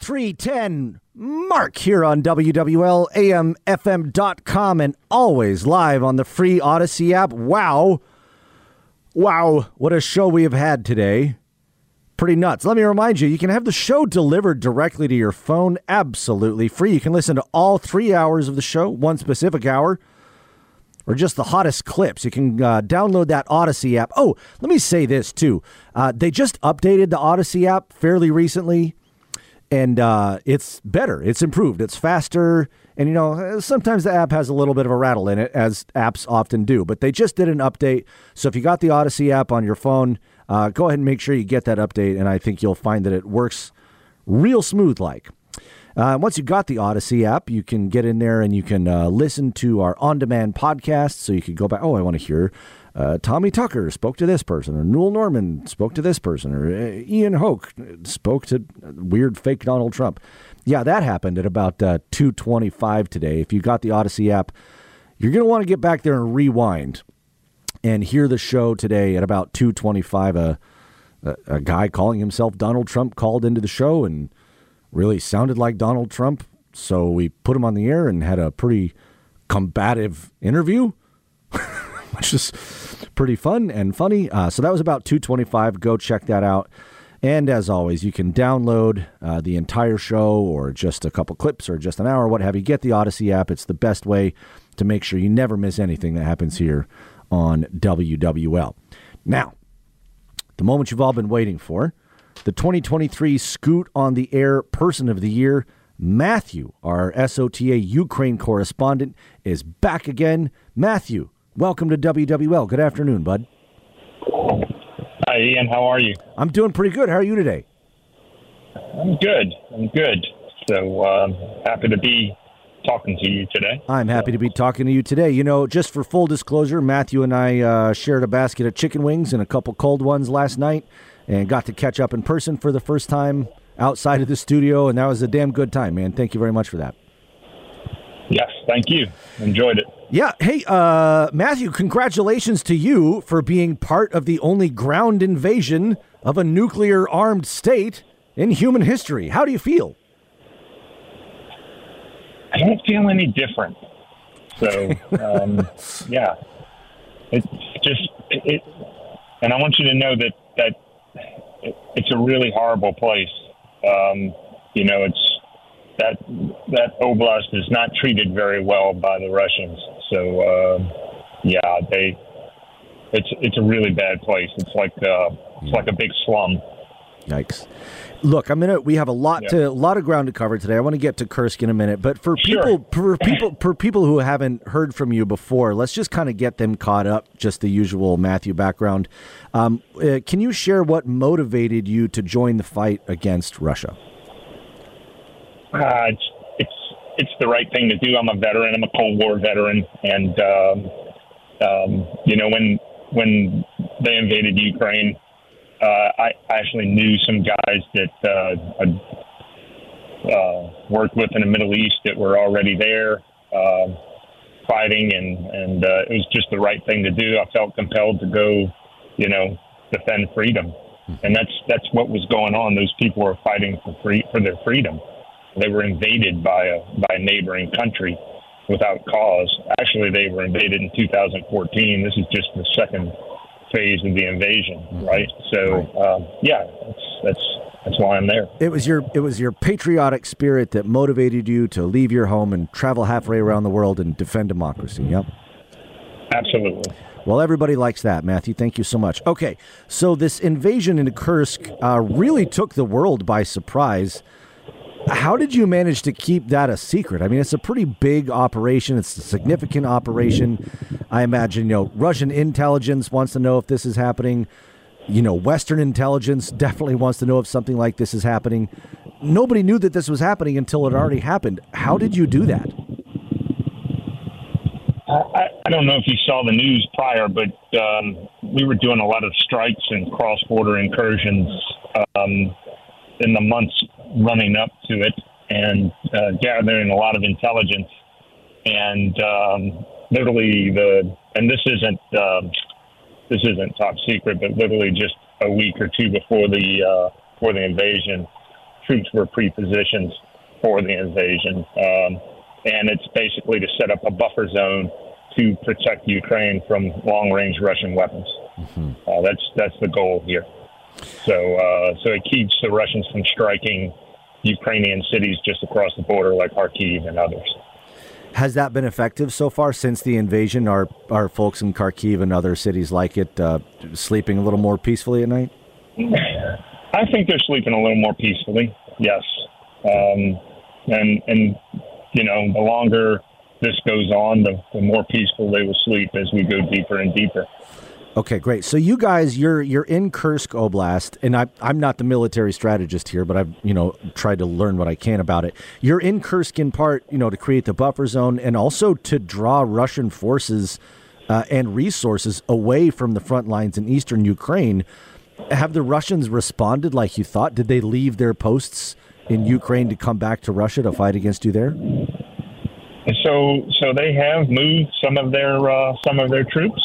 310 Mark here on WWLAMFM.com and always live on the free Odyssey app. Wow, what a show we have had today. Pretty nuts. Let me remind you, you can have the show delivered directly to your phone, absolutely free. You can listen to all 3 hours of the show, one specific hour, or just the hottest clips. You can download that Odyssey app. Oh, let me say this, too. They just updated the Odyssey app fairly recently, and it's better. It's improved. It's faster. And, you know, sometimes the app has a little bit of a rattle in it, as apps often do. But they just did an update. So if you got the Odyssey app on your phone, go ahead and make sure you get that update. And I think you'll find that it works real smooth like. Once you got the Odyssey app, you can get in there and you can listen to our on-demand podcast. So you could go back, I want to hear Tommy Tucker spoke to this person, or Newell Norman spoke to this person, or Ian Hoke spoke to weird fake Donald Trump. Yeah, that happened at about 2:25 today. If you got the Odyssey app, you're going to want to get back there and rewind and hear the show today at about 2:25. A guy calling himself Donald Trump called into the show and really sounded like Donald Trump. So we put him on the air and had a pretty combative interview, which is pretty fun and funny. So that was about 2:25. Go check that out. And as always, you can download the entire show or just a couple clips or just an hour, what have you. Get the Odyssey app. It's the best way to make sure you never miss anything that happens here on WWL. Now, the moment you've all been waiting for, the 2023 Scoot on the Air Person of the Year, Matthew, our SOTA Ukraine correspondent, is back again. Matthew, welcome to WWL. Good afternoon, bud. Hi, Ian. How are you? I'm doing pretty good. How are you today? I'm good. So happy to be talking to you today. I'm happy to be talking to you today. You know, just for full disclosure, Matthew and I shared a basket of chicken wings and a couple cold ones last night and got to catch up in person for the first time outside of the studio, and that was a damn good time, man. Thank you very much for that. Yes, thank you. Enjoyed it. Yeah. Hey, Matthew, congratulations to you for being part of the only ground invasion of a nuclear-armed state in human history. How do you feel? I don't feel any different. So, yeah. It's just, and I want you to know that it's a really horrible place. You know, that oblast is not treated very well by the Russians. So, yeah, it's a really bad place. It's like a big slum. Yikes! Look, we have a lot of ground to cover today. I want to get to Kursk in a minute, but for people who haven't heard from you before, let's just kind of get them caught up. Just the usual Matthew background. Can you share what motivated you to join the fight against Russia? It's the right thing to do. I'm a veteran. I'm a Cold War veteran, and you know, when they invaded Ukraine, I actually knew some guys that I worked with in the Middle East that were already there fighting, and it was just the right thing to do. I felt compelled to go, you know, defend freedom, and that's what was going on. Those people were fighting for their freedom. They were invaded by a neighboring country without cause. Actually, they were invaded in 2014. This is just the second phase of the invasion, right? So, yeah, that's why I'm there. It was your patriotic spirit that motivated you to leave your home and travel halfway around the world and defend democracy. Yep. Absolutely. Well, everybody likes that, Matthew. Thank you so much. Okay, so this invasion into Kursk really took the world by surprise. How did you manage to keep that a secret? I mean, it's a pretty big operation. It's a significant operation. I imagine, you know, Russian intelligence wants to know if this is happening. You know, Western intelligence definitely wants to know if something like this is happening. Nobody knew that this was happening until it already happened. How did you do that? I don't know if you saw the news prior, but we were doing a lot of strikes and cross-border incursions in the months running up to it, and gathering a lot of intelligence. And literally this isn't top secret, but literally just a week or two before the invasion, troops were pre-positioned for the invasion. And it's basically to set up a buffer zone to protect Ukraine from long-range Russian weapons. That's the goal here. So it keeps the Russians from striking Ukrainian cities just across the border like Kharkiv and others. Has that been effective so far since the invasion? Are folks in Kharkiv and other cities like it sleeping a little more peacefully at night? I think they're sleeping a little more peacefully, yes. And you know, the longer this goes on, the more peaceful they will sleep as we go deeper and deeper. Okay, great. So you guys, you're in Kursk Oblast, and I'm not the military strategist here, but I've tried to learn what I can about it. You're in Kursk in part, to create the buffer zone and also to draw Russian forces and resources away from the front lines in eastern Ukraine. Have the Russians responded like you thought? Did they leave their posts in Ukraine to come back to Russia to fight against you there? So they have moved some of their troops.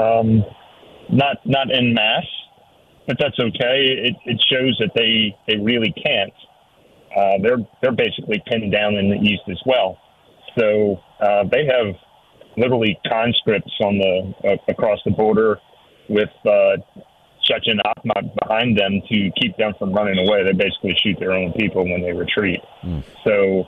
Not en masse, but that's okay. It shows that they really can't. They're basically pinned down in the east as well. So they have literally conscripts across the border with Chechen Akhmat behind them to keep them from running away. They basically shoot their own people when they retreat. So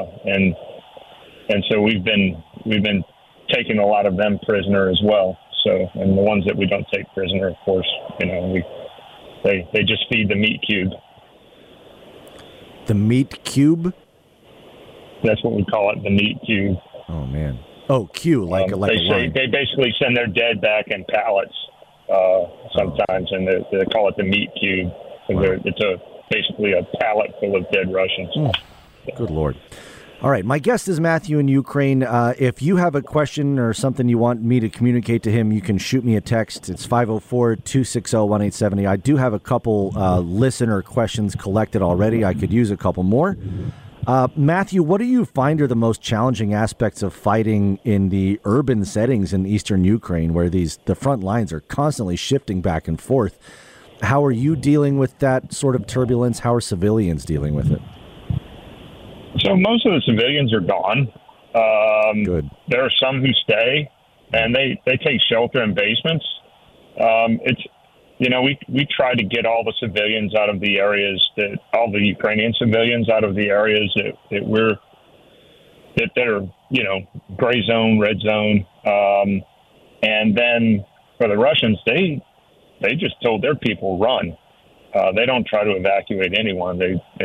and so we've been taking a lot of them prisoner as well. So, and the ones that we don't take prisoner, of course, they just feed the meat cube. The meat cube? That's what we call it, the meat cube. Oh man! Oh, Q, like a line. They basically send their dead back in pallets sometimes, and they call it the meat cube. Wow. It's basically a pallet full of dead Russians. Good Lord. All right, my guest is Matthew in Ukraine. If you have a question or something you want me to communicate to him, you can shoot me a text. It's 504-260-1870. I do have a couple listener questions collected already. I could use a couple more. Matthew, what do you find are the most challenging aspects of fighting in the urban settings in eastern Ukraine, where the front lines are constantly shifting back and forth? How are you dealing with that sort of turbulence? How are civilians dealing with it? So most of the civilians are gone. Good. There are some who stay, and they take shelter in basements. We try to get all the civilians out of the areas all the Ukrainian civilians out of the areas that are gray zone, red zone, and then for the Russians, they just told their people run. They don't try to evacuate anyone.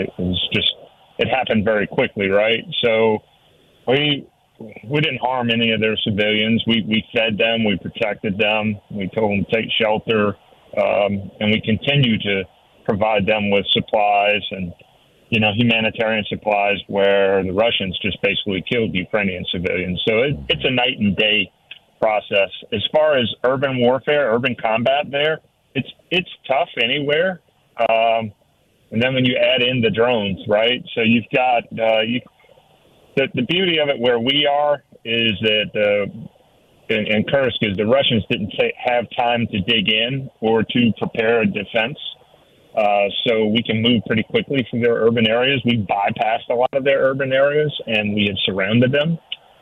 It happened very quickly, right? So we didn't harm any of their civilians. We fed them, we protected them, we told them to take shelter, and we continue to provide them with supplies and humanitarian supplies where the Russians just basically killed Ukrainian civilians. So it's a night and day process. As far as urban warfare, urban combat there, it's tough anywhere. And then when you add in the drones, right? So you've got the beauty of it where we are is that in Kursk is the Russians didn't have time to dig in or to prepare a defense. So we can move pretty quickly through their urban areas. We bypassed a lot of their urban areas and we had surrounded them.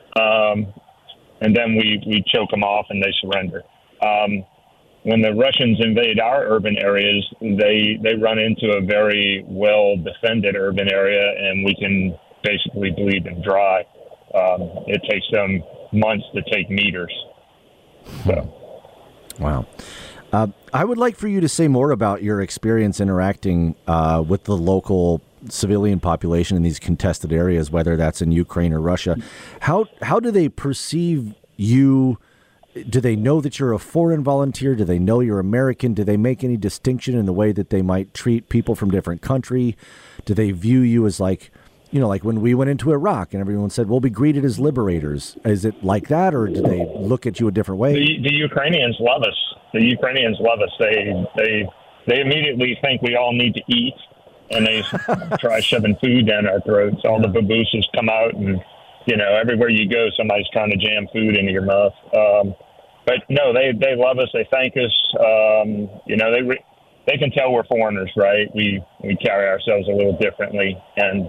And then we choke them off and they surrender. When the Russians invade our urban areas, they run into a very well-defended urban area, and we can basically bleed them dry. It takes them months to take meters. So. Wow. I would like for you to say more about your experience interacting with the local civilian population in these contested areas, whether that's in Ukraine or Russia. How do they perceive you? Do they know that you're a foreign volunteer? Do they know you're American? Do they make any distinction in the way that they might treat people from different country? Do they view you as like when we went into Iraq and everyone said, we'll be greeted as liberators. Is it like that, or do they look at you a different way? The Ukrainians love us. The Ukrainians love us. They immediately think we all need to eat, and they try shoving food down our throats. All the babusas come out and everywhere you go, somebody's trying to jam food into your mouth. But no, they love us. They thank us. They can tell we're foreigners, right? We We carry ourselves a little differently. And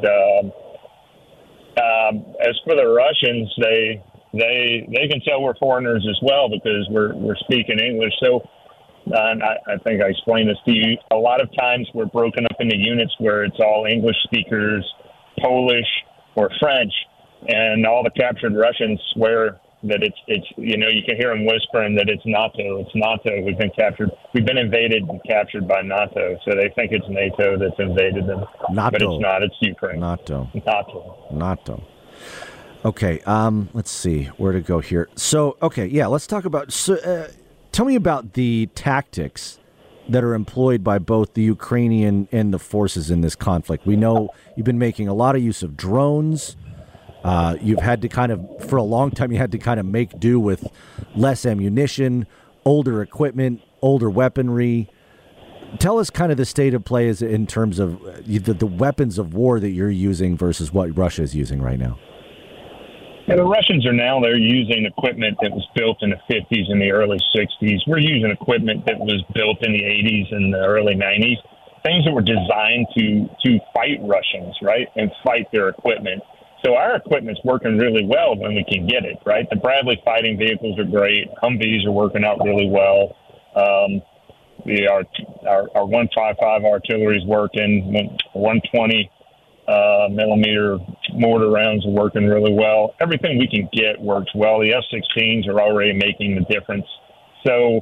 as for the Russians, they can tell we're foreigners as well because we're speaking English. So and I think I explained this to you. A lot of times we're broken up into units where it's all English speakers, Polish, or French, and all the captured Russians swear that it's you can hear them whispering that it's NATO. It's NATO. We've been invaded and captured by NATO. So they think it's NATO that's invaded them. NATO. But it's not. It's Ukraine. NATO. Okay. Let's see where to go here. So, okay. Yeah. Let's talk about. Tell me about the tactics that are employed by both the Ukrainian and the forces in this conflict. We know you've been making a lot of use of drones. You've had to for a long time, you had to kind of make do with less ammunition, older equipment, older weaponry. Tell us kind of the state of play in terms of the weapons of war that you're using versus what Russia is using right now. Yeah, the Russians they're using equipment that was built in the 50s and the early 60s. We're using equipment that was built in the 80s and the early 90s, things that were designed to fight Russians, right, and fight their equipment. So our equipment's working really well when we can get it, right? The Bradley fighting vehicles are great. Humvees are working out really well. Our 155 artillery is working. 120 millimeter mortar rounds are working really well. Everything we can get works well. The F-16s are already making the difference. So,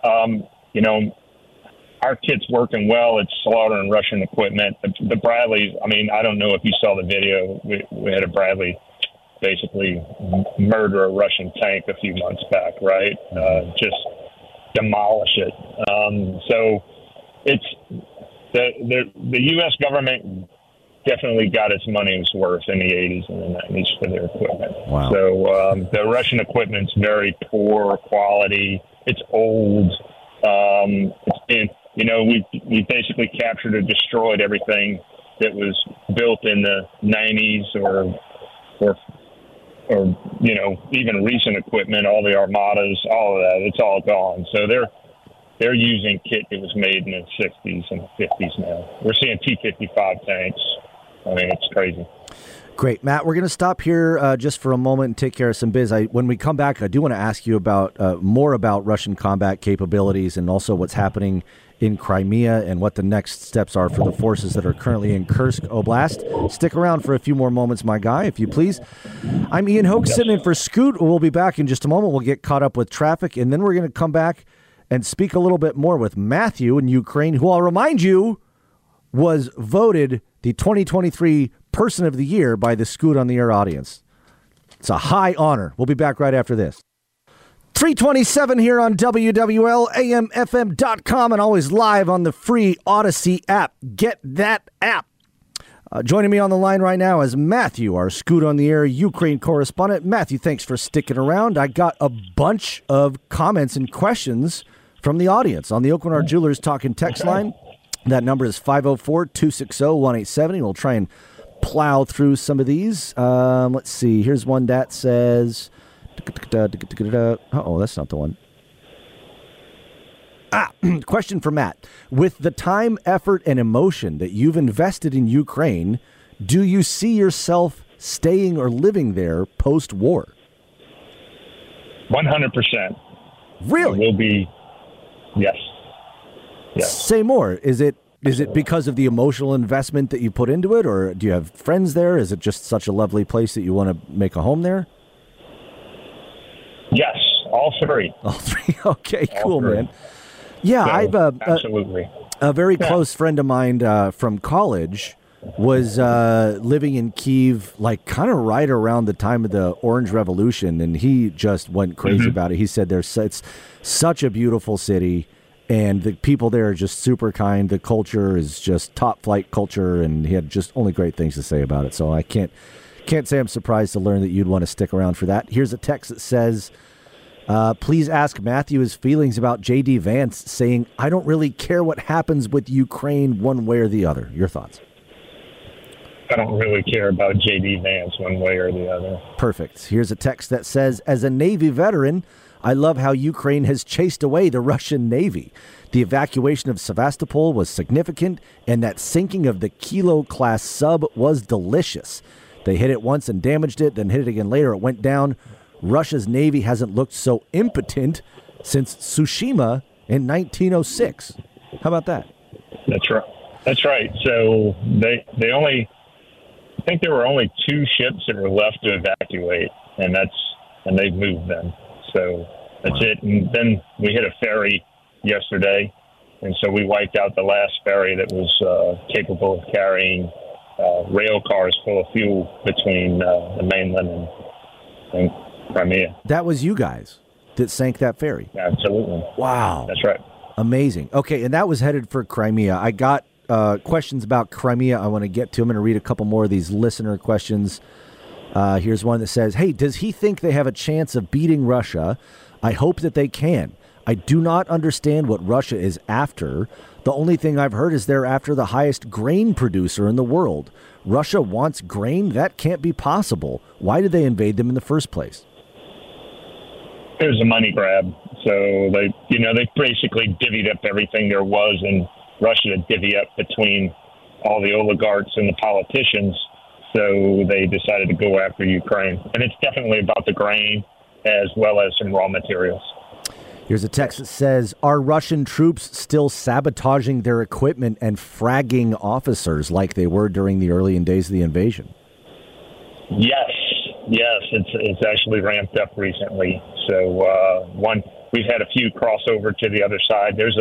our kit's working well. It's slaughtering Russian equipment. The Bradleys, I don't know if you saw the video. We had a Bradley basically murder a Russian tank a few months back, right? Just demolish it. So it's the U.S. government definitely got its money's worth in the 80s and the 90s for their equipment. Wow. So the Russian equipment's very poor quality. It's old. We basically captured or destroyed everything that was built in the 90s or even recent equipment, all the armadas, all of that. It's all gone. So they're using kit that was made in the 60s and 50s now. We're seeing T-55 tanks. It's crazy. Great. Matt, we're going to stop here just for a moment and take care of some biz. When we come back, I do want to ask you about more about Russian combat capabilities and also what's happening in Crimea and what the next steps are for the forces that are currently in Kursk Oblast. Stick around for a few more moments, my guy, if you please. I'm Ian Hoke, sitting in for Scoot. We'll be back in just a moment. We'll get caught up with traffic, and then we're going to come back and speak a little bit more with Matthew in Ukraine, who I'll remind you was voted the 2023 Person of the Year by the Scoot on the Air audience. It's a high honor. We'll be back right after this. 327 here on WWL, AMFM.com, and always live on the free Odyssey app. Get that app. Joining me on the line right now is Matthew, our Scoot on the Air Ukraine correspondent. Matthew, thanks for sticking around. I got a bunch of comments and questions from the audience on the Oakland Art Jewelers Talking text line. That number is 504-260-1870. We'll try and plow through some of these. Let's see. Here's one that says... that's not the one. Question for Matt. With the time, effort, and emotion that you've invested in Ukraine, do you see yourself staying or living there post-war? 100%. Really? It will be, yes. Say more. Is it because of the emotional investment that you put into it, or do you have friends there? Is it just such a lovely place that you want to make a home there? Yes, all three. All three. Okay, all cool, three. man. Yeah, so, absolutely. A very close friend of mine from college was living in Kyiv, like kind of right around the time of the Orange Revolution, and he just went crazy about it. He said it's such a beautiful city, and the people there are just super kind. The culture is just top flight culture, and he had just only great things to say about it. So I can't say I'm surprised to learn that you'd want to stick around for that. Here's a text that says, please ask Matthew his feelings about J.D. Vance saying, I don't really care what happens with Ukraine one way or the other. Your thoughts? I don't really care about J.D. Vance one way or the other. Perfect. Here's a text that says, as a Navy veteran, I love how Ukraine has chased away the Russian Navy. The evacuation of Sevastopol was significant, and that sinking of the Kilo-class sub was delicious. They hit it once and damaged it, then hit it again later. It went down. Russia's Navy hasn't looked so impotent since Tsushima in 1906. How about that? That's right. That's right. So they only, I think there were only 2 ships that were left to evacuate, and they've moved them. So that's it. And then we hit a ferry yesterday, and so we wiped out the last ferry that was capable of carrying rail cars full of fuel between the mainland and Crimea. That was you guys that sank that ferry? Absolutely. Wow. That's right. Amazing. Okay, and that was headed for Crimea. I got questions about Crimea I want to get to. I'm going to read a couple more of these listener questions. Here's one that says, hey, does he think they have a chance of beating Russia? I hope that they can. I do not understand what Russia is after. The only thing I've heard is they're after the highest grain producer in the world. Russia wants grain? That can't be possible. Why did they invade them in the first place? It was a money grab. So they basically divvied up everything there was in Russia to divvy up between all the oligarchs and the politicians. So they decided to go after Ukraine. And it's definitely about the grain as well as some raw materials. Here's a text that says, are Russian troops still sabotaging their equipment and fragging officers like they were during the early days of the invasion? Yes, it's actually ramped up recently. So we've had a few crossover to the other side. There's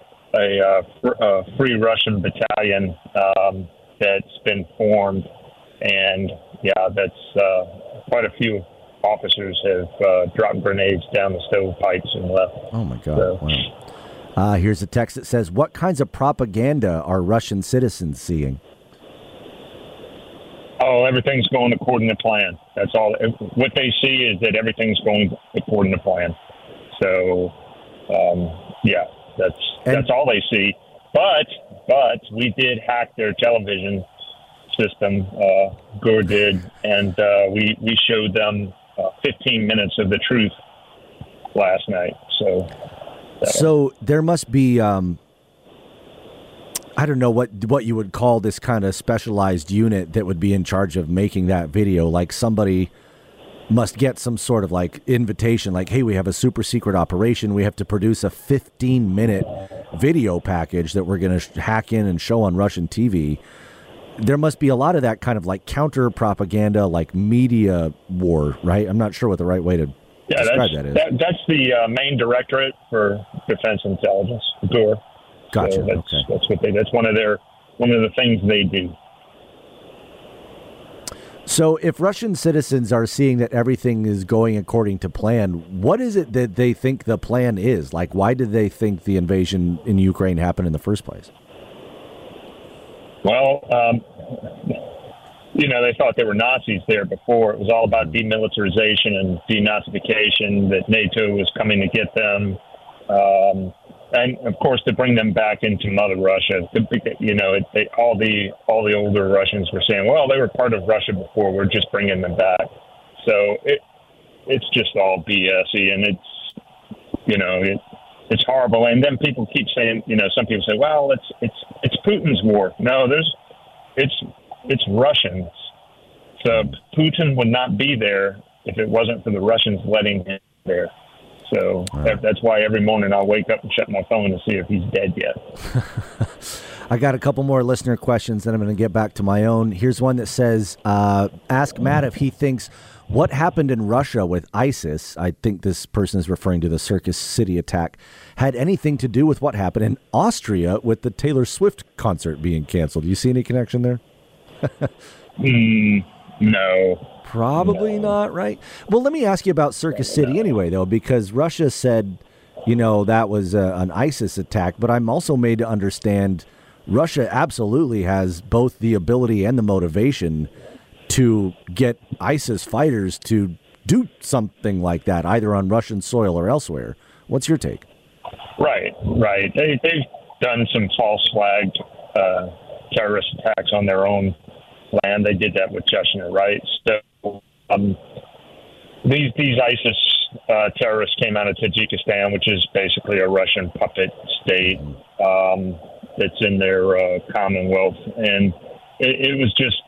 a Free Russian battalion that's been formed, and that's quite a few officers have dropped grenades down the stovepipes and left. Oh, my God. So, wow. Here's a text that says, what kinds of propaganda are Russian citizens seeing? Oh, everything's going according to plan. That's all. What they see is that everything's going according to plan. So, that's all they see. But we did hack their television system. Gore did, and we showed them 15 minutes of the truth last night. So there must be, I don't know what you would call this kind of specialized unit that would be in charge of making that video. Like somebody must get some sort of like invitation, like, hey, we have a super secret operation. We have to produce a 15-minute video package that we're going to hack in and show on Russian TV. There must be a lot of that kind of like counter propaganda, like media war, right? I'm not sure what the right way to describe that is. That's the main directorate for defense intelligence, Gore. Gotcha. So Okay. That's one of the things they do. So if Russian citizens are seeing that everything is going according to plan, what is it that they think the plan is? Like, why did they think the invasion in Ukraine happened in the first place? Well, they thought there were Nazis there before. It was all about demilitarization and denazification, that NATO was coming to get them. And of course, to bring them back into Mother Russia, all the older Russians were saying, well, they were part of Russia before. We're just bringing them back. So it's just all BS-y, and it's horrible. And then people keep saying, some people say, well, it's Putin's war. No, it's Russians. So Putin would not be there if it wasn't for the Russians letting him there. So that's why every morning I'll wake up and check my phone to see if he's dead yet. I got a couple more listener questions, then I'm going to get back to my own. Here's one that says, ask Matt if he thinks what happened in Russia with ISIS, I think this person is referring to the Circus City attack, had anything to do with what happened in Austria with the Taylor Swift concert being canceled. Do you see any connection there? No. Probably not, right? Well, let me ask you about Circus City anyway, though, because Russia said, that was an ISIS attack, but I'm also made to understand Russia absolutely has both the ability and the motivation to get ISIS fighters to do something like that, either on Russian soil or elsewhere. What's your take? Right. They've done some false flag terrorist attacks on their own land. They did that with Chechnya, right? So these ISIS terrorists came out of Tajikistan, which is basically a Russian puppet state that's in their commonwealth, and it was just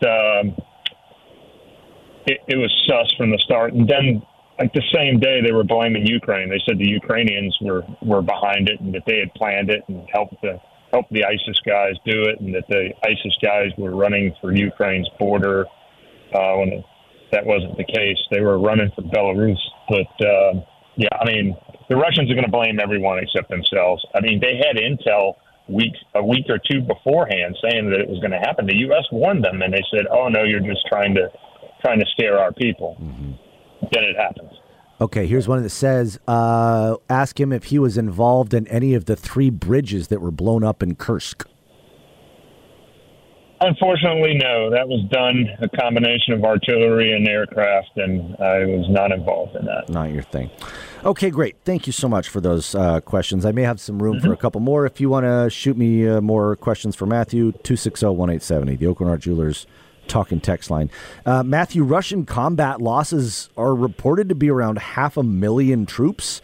it was sus from the start. And then, like the same day, they were blaming Ukraine. They said the Ukrainians were behind it, and that they had planned it and helped the ISIS guys do it, and that the ISIS guys were running for Ukraine's border when that wasn't the case. They were running for Belarus. But, yeah, I mean, the Russians are going to blame everyone except themselves. I mean, they had intel a week or two beforehand saying that it was going to happen. The U.S. warned them, and they said, oh, no, you're just trying to scare our people. Mm-hmm. Then it happens. Okay, here's one that says, ask him if he was involved in any of the 3 bridges that were blown up in Kursk. Unfortunately, no. That was done a combination of artillery and aircraft, and I was not involved in that. Not your thing. Okay, great. Thank you so much for those questions. I may have some room for a couple more. If you want to shoot me more questions for Matthew, 260-1870, the Oakland Art Jewelers talking text line. Matthew, Russian combat losses are reported to be around 500,000 troops.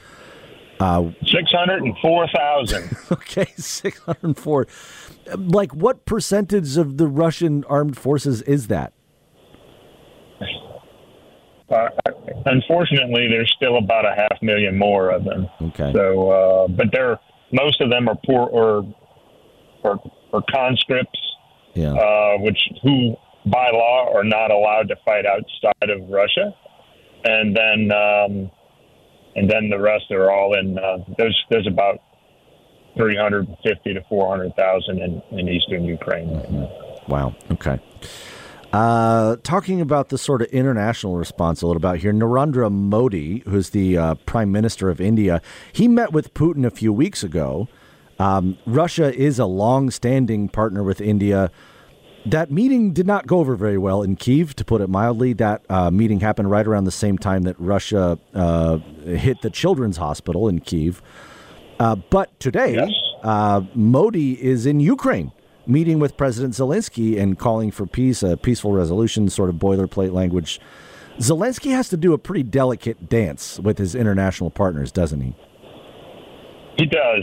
604,000. Okay, 604. Like, what percentage of the Russian armed forces is that? Unfortunately, there's still about 500,000 more of them. Okay. So, but most of them are poor or conscripts, who by law are not allowed to fight outside of Russia, and then the rest are all in. There's about 350 to 400,000 in eastern Ukraine right now. Wow. Okay. Talking about the sort of international response a little bit here, Narendra Modi, who's the Prime Minister of India, he met with Putin a few weeks ago. Russia is a long-standing partner with India. That meeting did not go over very well in Kyiv, to put it mildly. That meeting happened right around the same time that Russia hit the children's hospital in Kyiv. But today, yes, Modi is in Ukraine, meeting with President Zelensky and calling for peace, a peaceful resolution, sort of boilerplate language. Zelensky has to do a pretty delicate dance with his international partners, doesn't he? He does,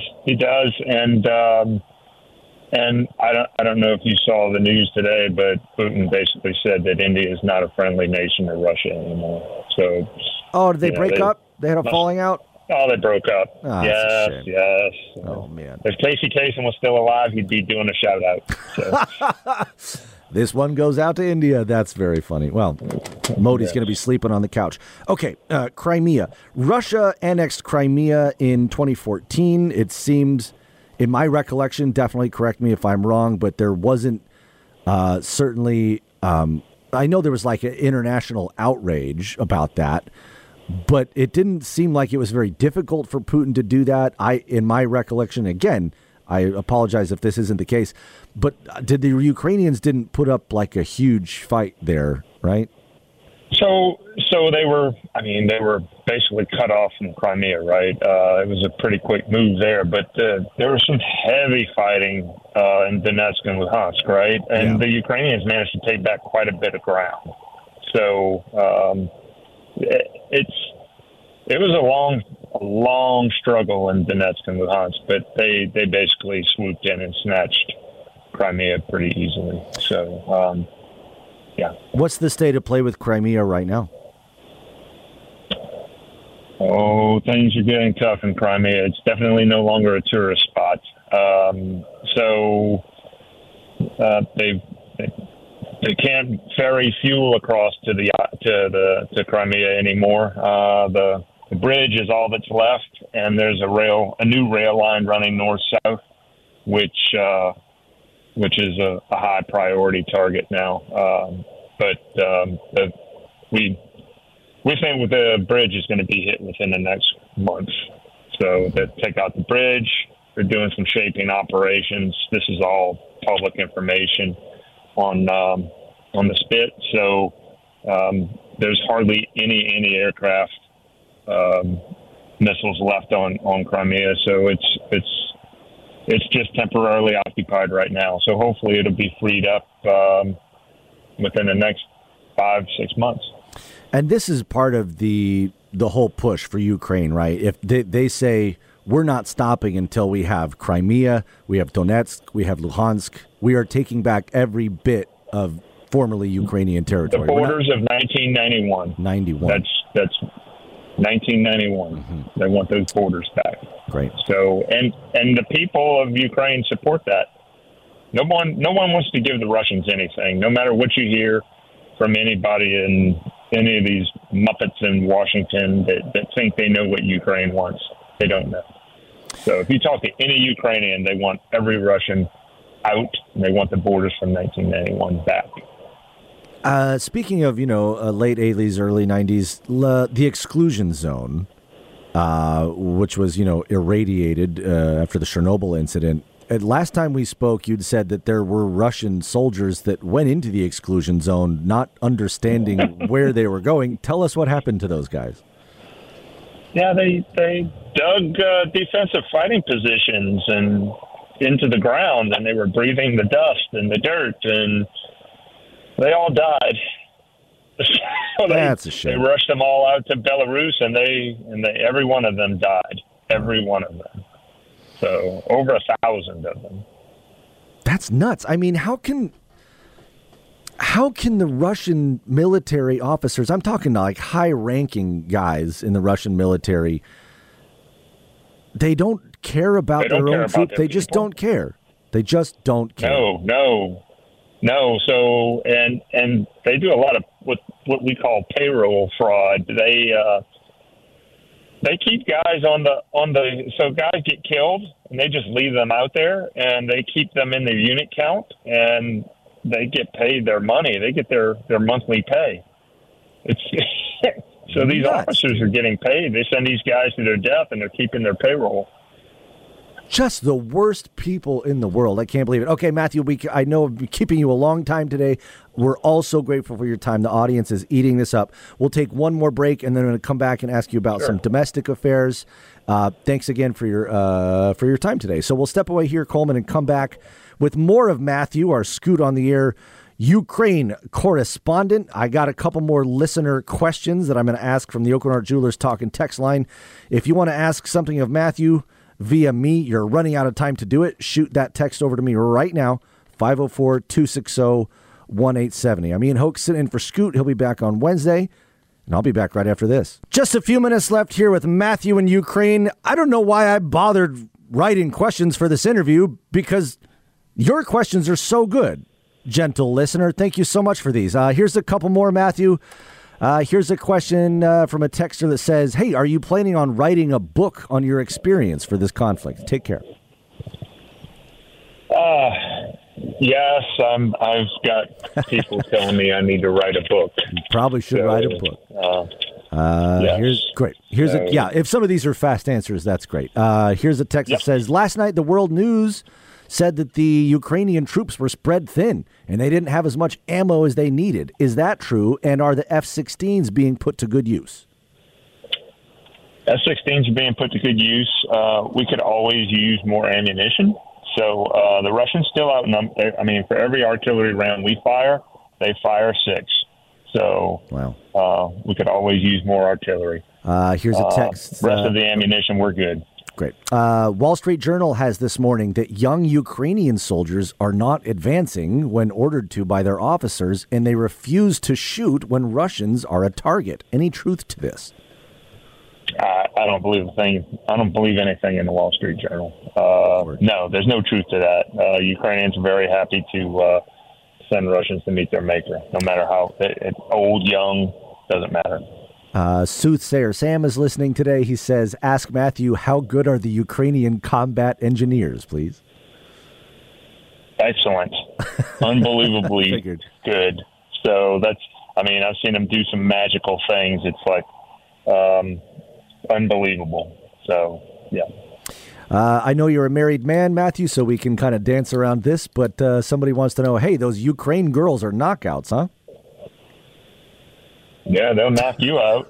and I don't know if you saw the news today, but Putin basically said that India is not a friendly nation to Russia anymore. So, did they break up? They had a falling out? Oh, they broke up. Oh, yes. Oh, man. If Casey Kasem was still alive, he'd be doing a shout-out. So. This one goes out to India. That's very funny. Well, Modi's going to be sleeping on the couch. Okay, Crimea. Russia annexed Crimea in 2014. It seemed, in my recollection, definitely correct me if I'm wrong, but there wasn't certainly, I know there was like an international outrage about that, but it didn't seem like it was very difficult for Putin to do that. In my recollection, again, I apologize if this isn't the case, but the Ukrainians didn't put up like a huge fight there, right? So they were basically cut off from Crimea, right? It was a pretty quick move there, but there was some heavy fighting in Donetsk and Luhansk, right? And the Ukrainians managed to take back quite a bit of ground. So it was a long struggle in Donetsk and Luhansk, but they basically swooped in and snatched Crimea pretty easily. So, yeah. What's the state of play with Crimea right now? Oh, things are getting tough in Crimea. It's definitely no longer a tourist spot. They can't ferry fuel across to Crimea anmore. The bridge is all that's left, and there's a new rail line running north-south, which is a high priority target now. We think the bridge is going to be hit within the next month. So they take out the bridge. They're doing some shaping operations. This is all public information on the spit. So there's hardly any anti-aircraft missiles left on Crimea. So it's just temporarily occupied right now. So hopefully it'll be freed up within the next 5-6 months. And this is part of the whole push for Ukraine, right? If they say we're not stopping until we have Crimea, we have Donetsk, we have Luhansk, we are taking back every bit of formerly Ukrainian territory. The borders of 1991. 91. That's 1991. Mm-hmm. They want those borders back. Great. So and the people of Ukraine support that. No one wants to give the Russians anything, no matter what you hear from anybody in any of these Muppets in Washington that think they know what Ukraine wants. They don't know. So if you talk to any Ukrainian, they want every Russian out, and they want the borders from 1991 back. Speaking of, late 80s, early 90s, the exclusion zone, which was, irradiated after the Chernobyl incident. Last time we spoke, you'd said that there were Russian soldiers that went into the exclusion zone, not understanding where they were going. Tell us what happened to those guys. Yeah, they dug defensive fighting positions and into the ground, and they were breathing the dust and the dirt, and they all died. So That's a shame. They rushed them all out to Belarus, and every one of them died. Every one of them. So over 1,000 of them. That's nuts. I mean, how can the Russian military officers, I'm talking like high-ranking guys in the Russian military, they don't care about their own troops. They just don't care. They just don't care. No. So and they do a lot of what we call payroll fraud. They keep guys so guys get killed and they just leave them out there and they keep them in their unit count and they get paid their money. They get their monthly pay. It's so these officers are getting paid. They send these guys to their death and they're keeping their payroll. Just the worst people in the world. I can't believe it. Okay, Matthew, I know I'm keeping you a long time today. We're all so grateful for your time. The audience is eating this up. We'll take one more break, and then I'm going to come back and ask you about some domestic affairs. Thanks again for your time today. So we'll step away here, Coleman, and come back with more of Matthew, our Scoot on the Air Ukraine correspondent. I got a couple more listener questions that I'm going to ask from the Oakenart Jewelers Talk and text line. If you want to ask something of Matthew via me, you're running out of time to do it. Shoot that text over to me right now, 504-260-1870. I'm Ian Hoke sitting in for Scoot. He'll be back on Wednesday, and I'll be back right after this. Just a few minutes left here with Matthew in Ukraine. I don't know why I bothered writing questions for this interview because your questions are so good, gentle listener. Thank you so much for these. Here's a couple more, Matthew. Here's a question from a texter that says, hey, are you planning on writing a book on your experience for this conflict? Take care. Yes, I've got people telling me I need to write a book. You probably should write a book. Yes. If some of these are fast answers, that's great. Here's a text that says, last night the world news said that the Ukrainian troops were spread thin and they didn't have as much ammo as they needed. Is that true? And are the F-16s being put to good use? F-16s are being put to good use. We could always use more ammunition. So the Russians still outnumber. I mean, for every artillery round we fire, they fire 6. So we could always use more artillery. Here's a text. Rest of the ammunition, we're good. Great. Wall Street Journal has this morning that young Ukrainian soldiers are not advancing when ordered to by their officers, and they refuse to shoot when Russians are a target. Any truth to this? I don't believe a thing. I don't believe anything in the Wall Street Journal. No, there's no truth to that. Ukrainians are very happy to send Russians to meet their maker, no matter how old, young, doesn't matter. Soothsayer Sam is listening today. He says, ask Matthew, how good are the Ukrainian combat engineers, please? Excellent. Unbelievably good. So I've seen them do some magical things. It's like unbelievable. So, yeah. I know you're a married man, Matthew, so we can kind of dance around this, but somebody wants to know, hey, those Ukraine girls are knockouts, huh? Yeah, they'll knock you out.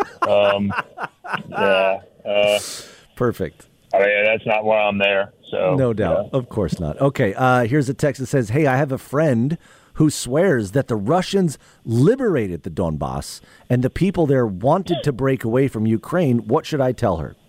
Perfect. I mean, that's not why I'm there. So no doubt. Yeah. Of course not. Okay, here's a text that says, hey, I have a friend who swears that the Russians liberated the Donbass and the people there wanted to break away from Ukraine. What should I tell her?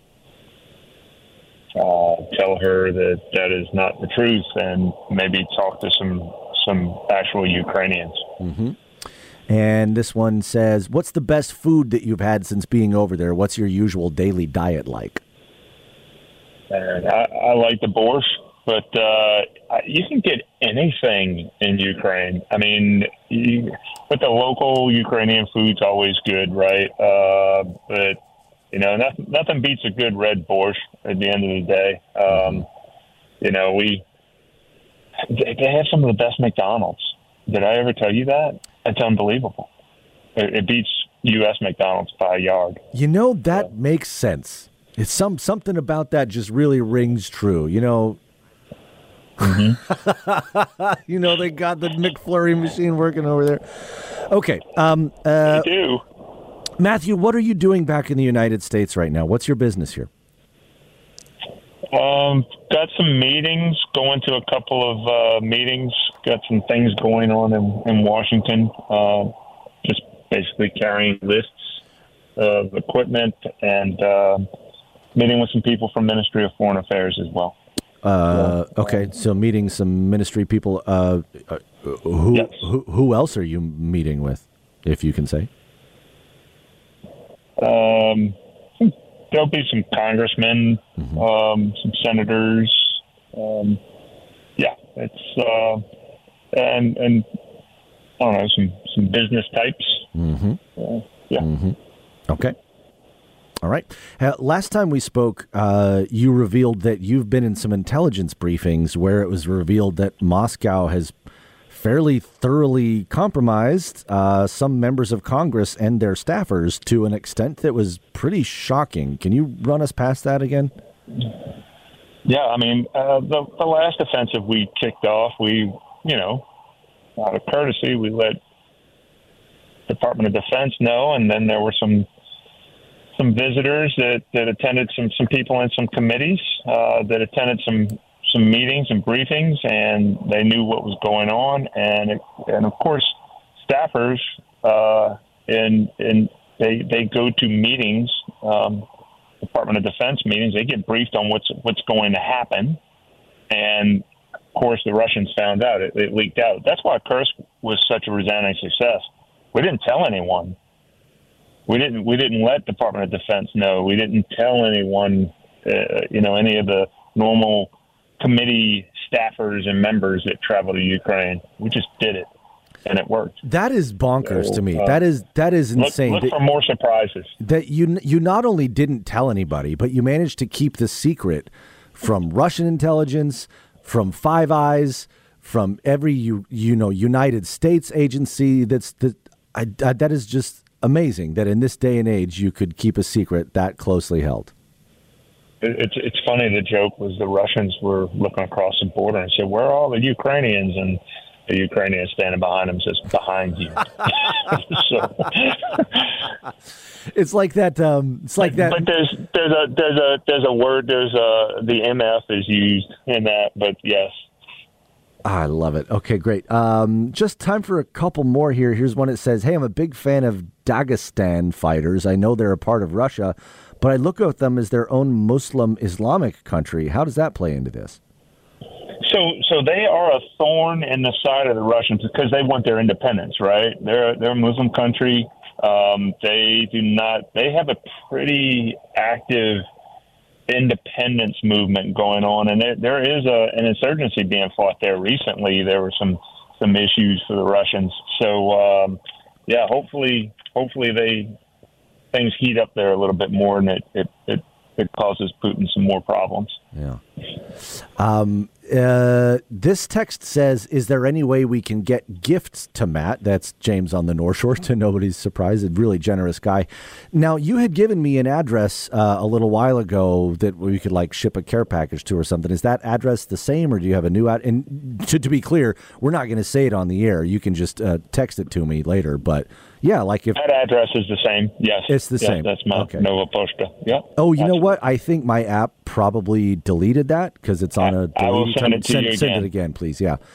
Tell her that that is not the truth, and maybe talk to some actual Ukrainians. Mm-hmm. And this one says, what's the best food that you've had since being over there? What's your usual daily diet like? And I like the borscht, but you can get anything in Ukraine. I mean, but the local Ukrainian food's always good, right? But, you know, nothing beats a good red borscht at the end of the day. You know, they have some of the best McDonald's. Did I ever tell you that? It's unbelievable. It beats U.S. McDonald's by a yard. You know, that makes sense. It's something about that just really rings true. You know, you know, they got the McFlurry machine working over there. Okay. They do. Matthew, what are you doing back in the United States right now? What's your business here? Got some meetings, going to a couple of meetings, got some things going on in Washington, just basically carrying lists of equipment and meeting with some people from Ministry of Foreign Affairs as well. Okay, so meeting some ministry people. Yes. Who else are you meeting with, if you can say? There'll be some congressmen, some senators. Yeah, it's and I don't know, some business types. Yeah. Okay. All right. Last time we spoke, you revealed that you've been in some intelligence briefings where it was revealed that Moscow has fairly thoroughly compromised some members of Congress and their staffers to an extent that was pretty shocking. Can you run us past that again? Yeah, I mean, the last offensive we kicked off, out of courtesy, we let Department of Defense know, and then there were some visitors that attended, some people in some committees that attended some meetings and briefings, and they knew what was going on, and of course, staffers and they go to meetings, Department of Defense meetings. They get briefed on what's going to happen, and of course, the Russians found out. It leaked out. That's why Kursk was such a resounding success. We didn't tell anyone. We didn't let Department of Defense know. We didn't tell anyone, any of the normal committee staffers and members that travel to Ukraine. We just did it, and it worked. That is bonkers to me. That is insane. Look for more surprises. That you not only didn't tell anybody, but you managed to keep the secret from Russian intelligence, from Five Eyes, from every United States agency. That is just amazing that in this day and age you could keep a secret that closely held. It's funny. The joke was the Russians were looking across the border and said, "Where are all the Ukrainians?" And the Ukrainian standing behind them says, "Behind you." It's like that. But there's a word. The MF is used in that. But yes. I love it. Okay, great. Just time for a couple more here. Here's one that says, "Hey, I'm a big fan of Dagestan fighters. I know they're a part of Russia, but I look at them as their own Muslim Islamic country. How does that play into this?" So they are a thorn in the side of the Russians because they want their independence, right? They're a Muslim country. They do not. They have a pretty active independence movement going on, and there is an insurgency being fought there recently. There were some issues for the Russians. So hopefully things heat up there a little bit more, and it causes Putin some more problems. Yeah. This text says, "Is there any way we can get gifts to Matt?" That's James on the North Shore, to nobody's surprise. A really generous guy. Now, you had given me an address a little while ago that we could ship a care package to or something. Is that address the same, or do you have a new address? And to be clear, we're not going to say it on the air. You can just text it to me later. But yeah, if that address is the same, yes, it's the same. That's my Nova Poshta. Yeah. Oh, you know what? I think my app probably deleted that because it's on a deleted. I will send it to you again. Send it again, please. Yeah.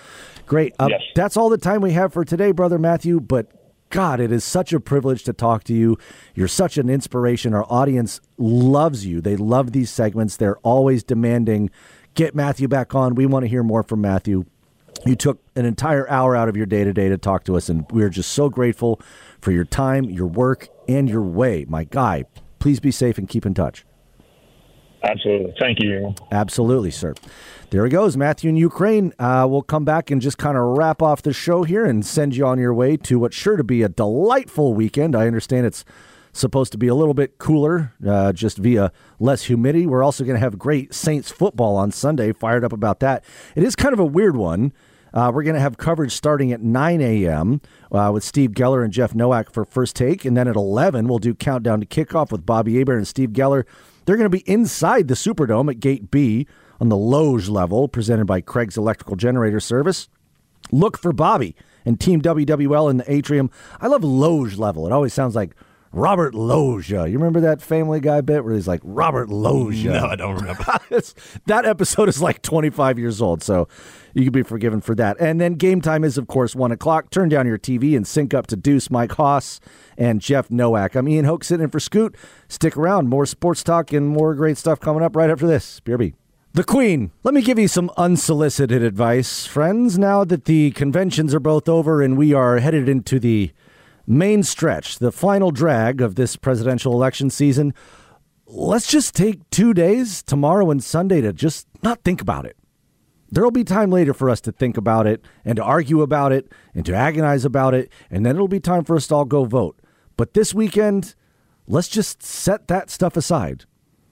Great. Yes. That's all the time we have for today, Brother Matthew, but God, it is such a privilege to talk to you. You're such an inspiration. Our audience loves you. They love these segments. They're always demanding, get Matthew back on. We want to hear more from Matthew. You took an entire hour out of your day-to-day to talk to us, and we're just so grateful for your time, your work, and your way. My guy, please be safe and keep in touch. Absolutely. Thank you. Absolutely, sir. There he goes, Matthew in Ukraine. We'll come back and just kind of wrap off the show here and send you on your way to what's sure to be a delightful weekend. I understand it's supposed to be a little bit cooler, just via less humidity. We're also going to have great Saints football on Sunday. Fired up about that. It is kind of a weird one. We're going to have coverage starting at 9 a.m. With Steve Geller and Jeff Nowak for First Take. And then at 11, we'll do Countdown to Kickoff with Bobby Hebert and Steve Geller. They're going to be inside the Superdome at Gate B on the Loge level, presented by Craig's Electrical Generator Service. Look for Bobby and Team WWL in the atrium. I love Loge level. It always sounds like Robert Loggia. You remember that Family Guy bit where he's like, Robert Loggia? No, I don't remember. That episode is like 25 years old, so you can be forgiven for that. And then game time is, of course, 1 o'clock. Turn down your TV and sync up to Deuce, Mike Haas, and Jeff Nowak. I'm Ian Hoke sitting in for Scoot. Stick around. More sports talk and more great stuff coming up right after this. BRB. The Queen. Let me give you some unsolicited advice, friends. Now that the conventions are both over and we are headed into the main stretch, the final drag of this presidential election season, let's just take 2 days, tomorrow and Sunday, to just not think about it. There will be time later for us to think about it and to argue about it and to agonize about it, and then it'll be time for us to all go vote. But this weekend, let's just set that stuff aside.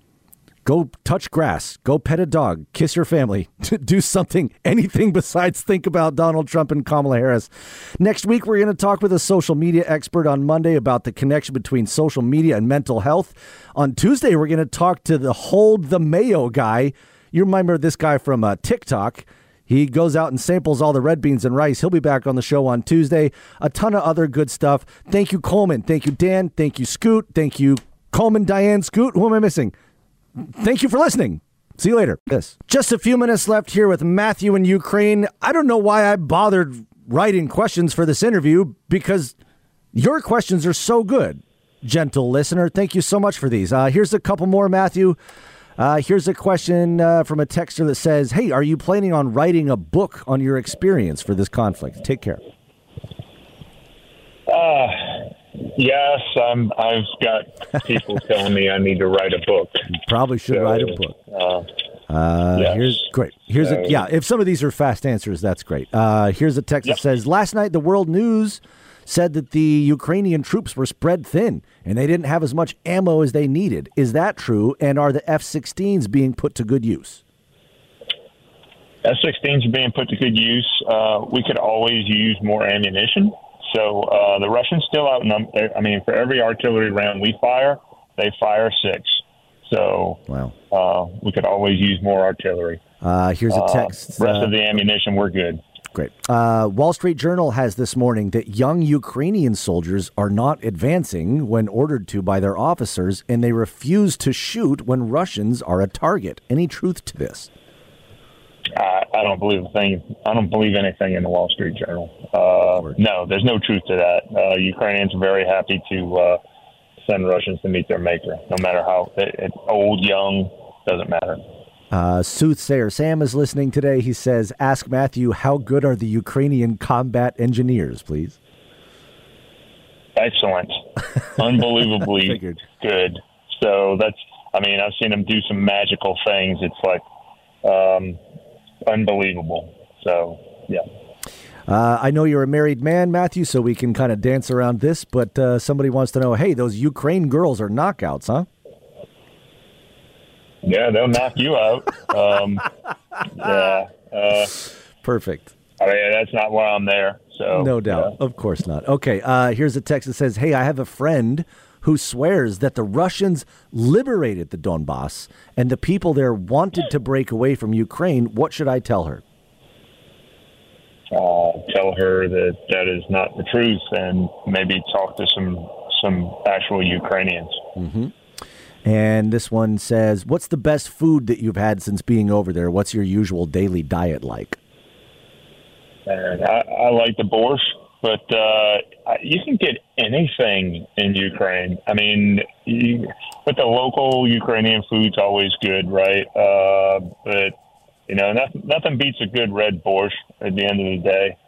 Go touch grass, go pet a dog, kiss your family, do something, anything besides think about Donald Trump and Kamala Harris. Next week, we're going to talk with a social media expert on Monday about the connection between social media and mental health. On Tuesday, we're going to talk to the Hold the Mayo guy. You remember this guy from TikTok. He goes out and samples all the red beans and rice. He'll be back on the show on Tuesday. A ton of other good stuff. Thank you, Coleman. Thank you, Dan. Thank you, Scoot. Thank you, Coleman, Diane, Scoot. Who am I missing? Thank you for listening. See you later. Yes. Just a few minutes left here with Matthew in Ukraine. I don't know why I bothered writing questions for this interview, because your questions are so good, gentle listener. Thank you so much for these. Here's a couple more, Matthew. Here's a question from a texter that says, hey, are you planning on writing a book on your experience for this conflict? Take care. Yes, I've got people telling me I need to write a book. You probably should write a book. Yes. Here's if some of these are fast answers, that's great. Here's a text that says, last night the World News said that the Ukrainian troops were spread thin and they didn't have as much ammo as they needed. Is that true? And are the F-16s being put to good use? F-16s are being put to good use. We could always use more ammunition. So the Russians still outnumber. I mean, for every artillery round we fire, they fire 6. So we could always use more artillery. Here's a text. Rest of the ammunition, we're good. Great. Wall Street Journal has this morning that young Ukrainian soldiers are not advancing when ordered to by their officers, and they refuse to shoot when Russians are a target. Any truth to this? I don't believe a thing. I don't believe anything in the Wall Street Journal. No, there's no truth to that. Ukrainians are very happy to send Russians to meet their maker, no matter how old, young, doesn't matter. Soothsayer Sam is listening today. He says, ask Matthew, how good are the Ukrainian combat engineers, please? Excellent. Unbelievably good. So I've seen them do some magical things. It's like unbelievable. So, yeah. I know you're a married man, Matthew, so we can kind of dance around this, but somebody wants to know, hey, those Ukraine girls are knockouts, huh? Yeah, they'll knock you out. Perfect. I mean, that's not why I'm there. So no doubt. Of course not. Okay, here's a text that says, hey, I have a friend who swears that the Russians liberated the Donbass and the people there wanted to break away from Ukraine. What should I tell her? Tell her that is not the truth, and maybe talk to some actual Ukrainians. Mm-hmm. And this one says, what's the best food that you've had since being over there? What's your usual daily diet like? And I like the borscht, but you can get anything in Ukraine. I mean, but the local Ukrainian food's always good, right? But nothing beats a good red borscht at the end of the day.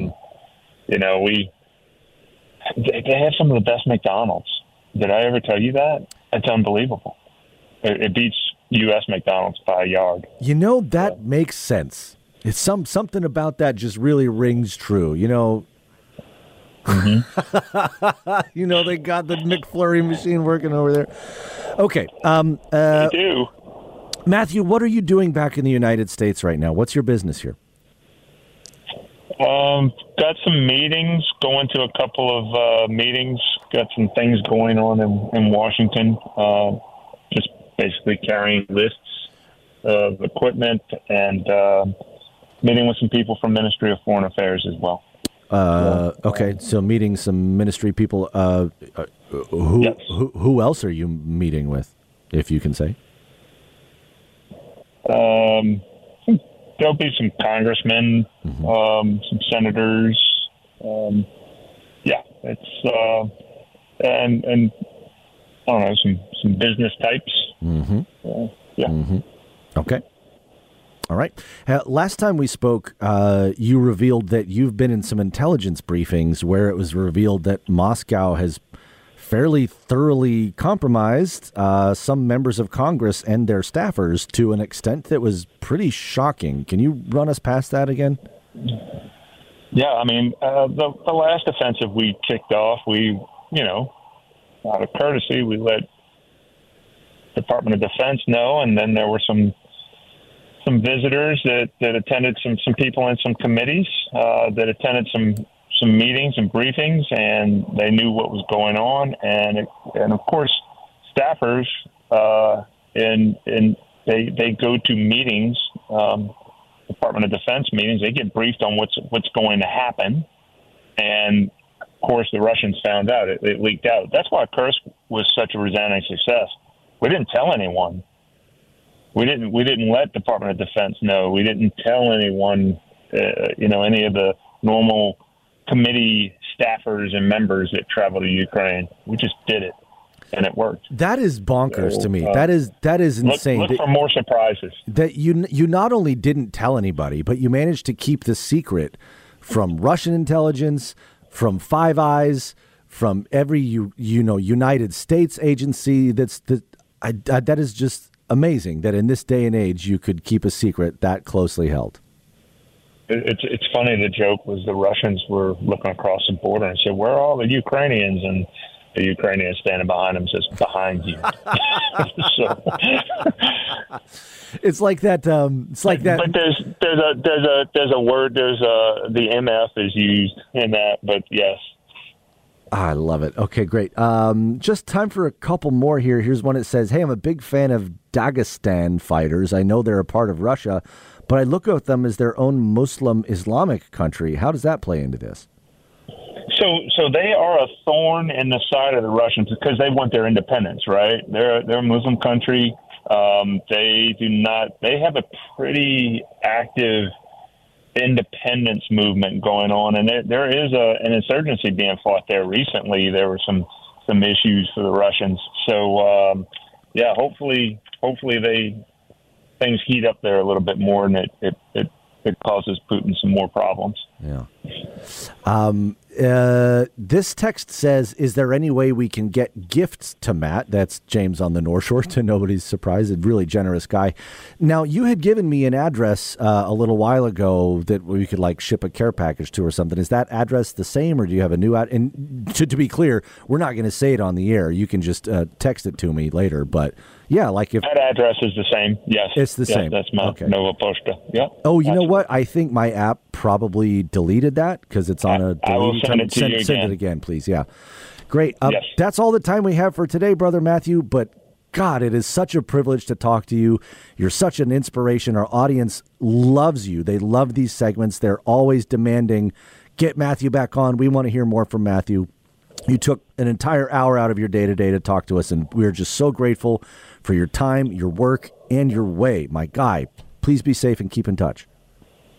They have some of the best McDonald's. Did I ever tell you that? It's unbelievable. It beats U.S. McDonald's by a yard. That makes sense. It's something about that just really rings true. Mm-hmm. They got the McFlurry machine working over there. Okay. They do. Matthew, what are you doing back in the United States right now? What's your business here? Got some meetings, going to a couple of meetings, got some things going on in Washington, just basically carrying lists of equipment and meeting with some people from Ministry of Foreign Affairs as well. Okay, so meeting some ministry people. Yes. Who else are you meeting with, if you can say? There'll be some congressmen, some senators. It's and I don't know, some business types. Okay. All right. Last time we spoke, you revealed that you've been in some intelligence briefings where it was revealed that Moscow has fairly thoroughly compromised some members of Congress and their staffers to an extent that was pretty shocking. Can you run us past that again? Yeah, I mean, the last offensive we kicked off, out of courtesy, we let Department of Defense know, and then there were some visitors that attended, some people in some committees that attended some meetings and briefings, and they knew what was going on. And of course, staffers and they go to meetings, Department of Defense meetings. They get briefed on what's going to happen, and of course, the Russians found out. It leaked out. That's why Kursk was such a resounding success. We didn't tell anyone. We didn't let Department of Defense know. We didn't tell anyone, any of the normal committee staffers and members that travel to Ukraine. We just did it, and it worked. That is bonkers to me. That is insane. Look for more surprises. That you not only didn't tell anybody, but you managed to keep the secret from Russian intelligence, from Five Eyes, from every United States agency. That is just amazing that in this day and age you could keep a secret that closely held. It's funny. The joke was the Russians were looking across the border and said, "Where are all the Ukrainians?" And the Ukrainian standing behind them says, "Behind you." It's like that. It's like that. But there's a word. The MF is used in that. But yes. I love it. Okay, great. Just time for a couple more here. Here's one that says, "Hey, I'm a big fan of Dagestan fighters. I know they're a part of Russia, but I look at them as their own Muslim Islamic country. How does that play into this?" So they are a thorn in the side of the Russians because they want their independence, right? They're a Muslim country. They do not. They have a pretty active independence movement going on, and there is an insurgency being fought there recently. There were some issues for the Russians. So hopefully things heat up there a little bit more, and it causes Putin some more problems. Yeah. This text says, "Is there any way we can get gifts to Matt?" That's James on the North Shore, to nobody's surprise. A really generous guy. Now, you had given me an address a little while ago that we could ship a care package to or something. Is that address the same, or do you have a new ad? And to be clear, we're not going to say it on the air. You can just text it to me later. But yeah, if that address is the same, yes, it's the same. That's my Nova Poshta. Yeah. Oh, you know what? I think my app probably deleted that because it's on a delete. I will send it to you again. Send it again, please. Yeah. Great. Yes. That's all the time we have for today, Brother Matthew. But God, it is such a privilege to talk to you. You're such an inspiration. Our audience loves you. They love these segments. They're always demanding, get Matthew back on. We want to hear more from Matthew. You took an entire hour out of your day-to-day to talk to us, and we're just so grateful for your time, your work, and your way. My guy, please be safe and keep in touch.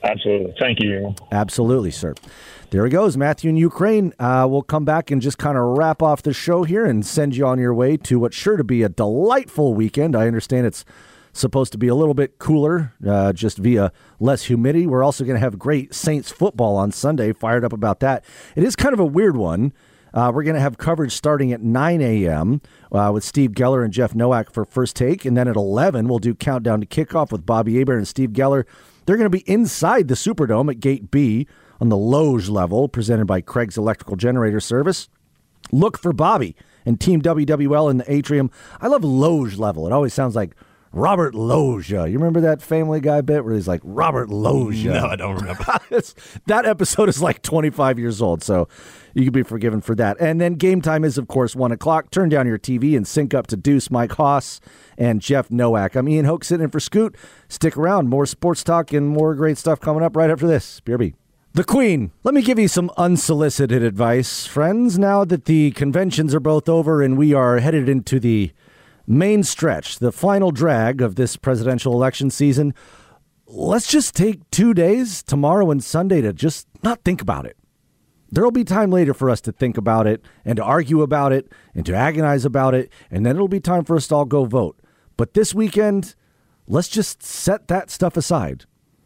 Absolutely. Thank you. Absolutely, sir. There he goes, Matthew in Ukraine. We'll come back and just kind of wrap off the show here and send you on your way to what's sure to be a delightful weekend. I understand it's supposed to be a little bit cooler, just via less humidity. We're also going to have great Saints football on Sunday. Fired up about that. It is kind of a weird one. We're going to have coverage starting at 9 a.m. With Steve Geller and Jeff Nowak for First Take. And then at 11, we'll do Countdown to Kickoff with Bobby Aber and Steve Geller. They're going to be inside the Superdome at Gate B on the Loge level, presented by Craig's Electrical Generator Service. Look for Bobby and Team WWL in the atrium. I love Loge level. It always sounds like Robert Loggia. You remember that Family Guy bit where he's like, Robert Loggia? No, I don't remember. That episode is like 25 years old, so you can be forgiven for that. And then game time is, of course, 1 o'clock. Turn down your TV and sync up to Deuce, Mike Haas, and Jeff Nowak. I'm Ian Hoke sitting in for Scoot. Stick around. More sports talk and more great stuff coming up right after this. BRB. The Queen. Let me give you some unsolicited advice, friends. Now that the conventions are both over and we are headed into the main stretch, the final drag of this presidential election season, let's just take 2 days, tomorrow and Sunday, to just not think about it. There will be time later for us to think about it and to argue about it and to agonize about it, and then it'll be time for us to all go vote. But this weekend, let's just set that stuff aside.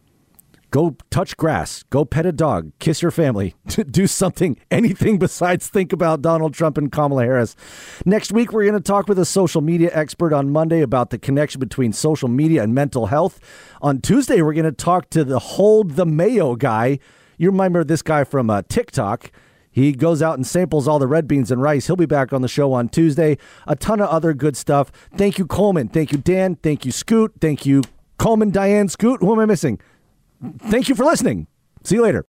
Go touch grass, go pet a dog, kiss your family, do something, anything besides think about Donald Trump and Kamala Harris. Next week, we're going to talk with a social media expert on Monday about the connection between social media and mental health. On Tuesday, we're going to talk to the Hold the Mayo guy. You remember this guy from TikTok. He goes out and samples all the red beans and rice. He'll be back on the show on Tuesday. A ton of other good stuff. Thank you, Coleman. Thank you, Dan. Thank you, Scoot. Thank you, Coleman, Diane, Scoot. Who am I missing? Thank you for listening. See you later.